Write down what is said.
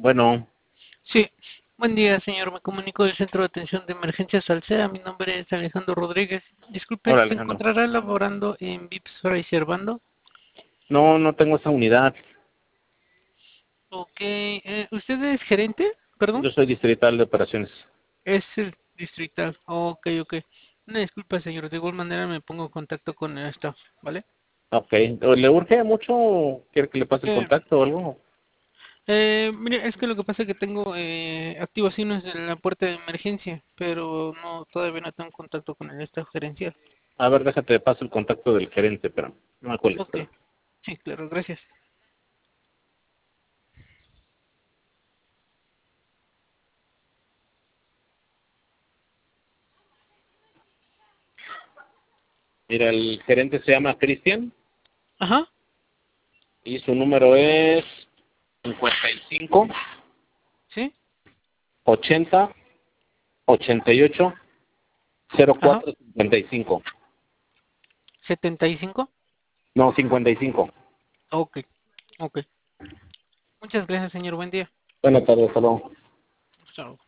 Bueno, Sí, buen día, señor. Me comunico del Centro de Atención de Emergencia Salceda. Mi nombre es Alejandro Rodríguez. Disculpe, hola ¿se Alejandro. encontrará laborando en Vips Fray Servando? No, no tengo esa unidad. Ok, ¿usted es gerente? Perdón, Yo soy distrital de operaciones. es el distrital. Ok, ok. Una disculpa, señor. De igual manera me pongo en contacto con el staff, ¿vale? Ok. ¿Le urge mucho? ¿Quiere que le pase el Eh, contacto o algo? Mire, es que lo que pasa es que tengo activaciones en la puerta de emergencia, pero no, todavía no tengo contacto con el staff gerencial. A ver, déjate, paso el contacto del gerente, pero no me cuelgues, Ok, espera. sí, claro, gracias. Mira, el gerente se llama Cristian Ajá, y su número es 55 sí, 80 88 ajá. 04 55. 75. No, 55. Ok, ok. Muchas gracias, señor. Buen día. Buenas tardes, hasta luego. Chao.